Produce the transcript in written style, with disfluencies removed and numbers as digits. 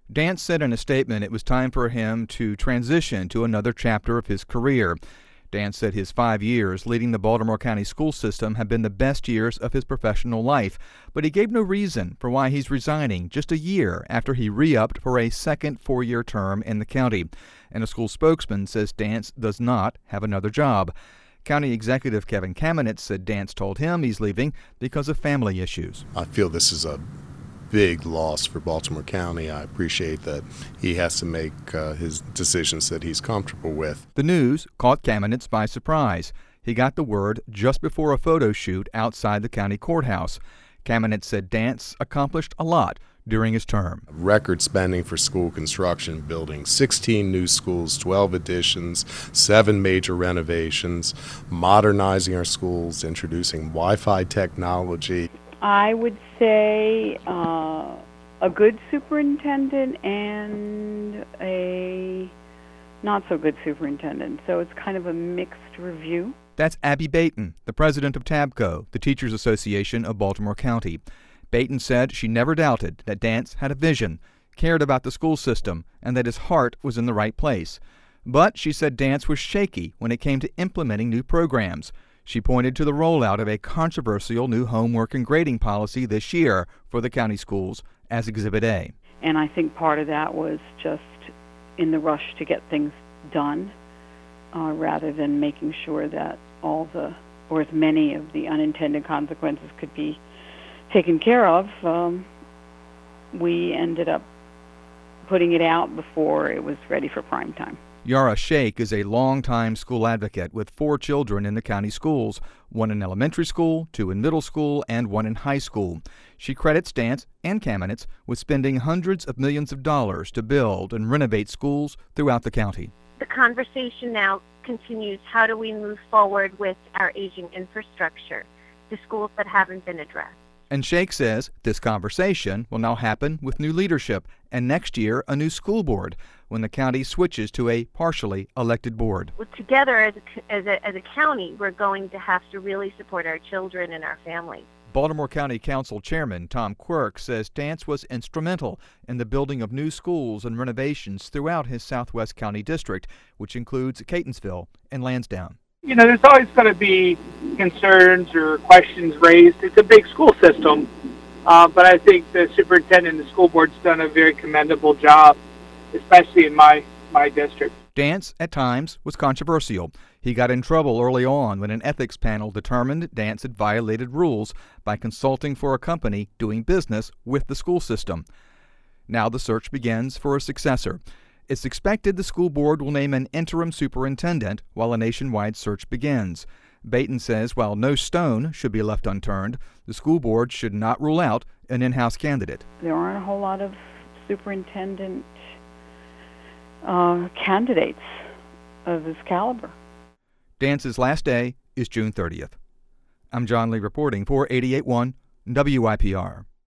Dance said in a statement it was time for him to transition to another chapter of his career. Dance said his 5 years leading the Baltimore County school system have been the best years of his professional life, but he gave no reason for why he's resigning just a year after he re-upped for a second 4-year term in the county. And a school spokesman says Dance does not have another job. County Executive Kevin Kamenetz said Dance told him he's leaving because of family issues. I feel this is a big loss for Baltimore County. I appreciate that he has to make his decisions that he's comfortable with. The news caught Kamenetz by surprise. He got the word just before a photo shoot outside the county courthouse. Kamenetz said Dance accomplished a lot during his term. Record spending for school construction, building 16 new schools, 12 additions, 7 major renovations, modernizing our schools, introducing Wi-Fi technology. I would say a good superintendent and a not so good superintendent. So it's kind of a mixed review. That's Abby Baton, the president of TABCO, the Teachers Association of Baltimore County. Baton said she never doubted that Dance had a vision, cared about the school system, and that his heart was in the right place. But she said Dance was shaky when it came to implementing new programs. She pointed to the rollout of a controversial new homework and grading policy this year for the county schools as Exhibit A. And I think part of that was just in the rush to get things done, rather than making sure that or as many of the unintended consequences could be taken care of. We ended up putting it out before it was ready for prime time. Yara Sheikh is a longtime school advocate with 4 children in the county schools, 1 in elementary school, 2 in middle school, and 1 in high school. She credits Dance and Kamenetz with spending hundreds of millions of dollars to build and renovate schools throughout the county. The conversation now continues. How do we move forward with our aging infrastructure, the schools that haven't been addressed? And Sheikh says this conversation will now happen with new leadership and next year a new school board when the county switches to a partially elected board. Well, together as a county, we're going to have to really support our children and our families. Baltimore County Council Chairman Tom Quirk says Dance was instrumental in the building of new schools and renovations throughout his Southwest County district, which includes Catonsville and Lansdowne. You know, there's always going to be concerns or questions raised. It's a big school system, but I think the superintendent and the school board's done a very commendable job, especially in my district. Dance, at times, was controversial. He got in trouble early on when an ethics panel determined Dance had violated rules by consulting for a company doing business with the school system. Now the search begins for a successor. It's expected the school board will name an interim superintendent while a nationwide search begins. Baton says while no stone should be left unturned, the school board should not rule out an in-house candidate. There aren't a whole lot of superintendent candidates of this caliber. Dance's last day is June 30th. I'm John Lee reporting for 88.1 WIPR.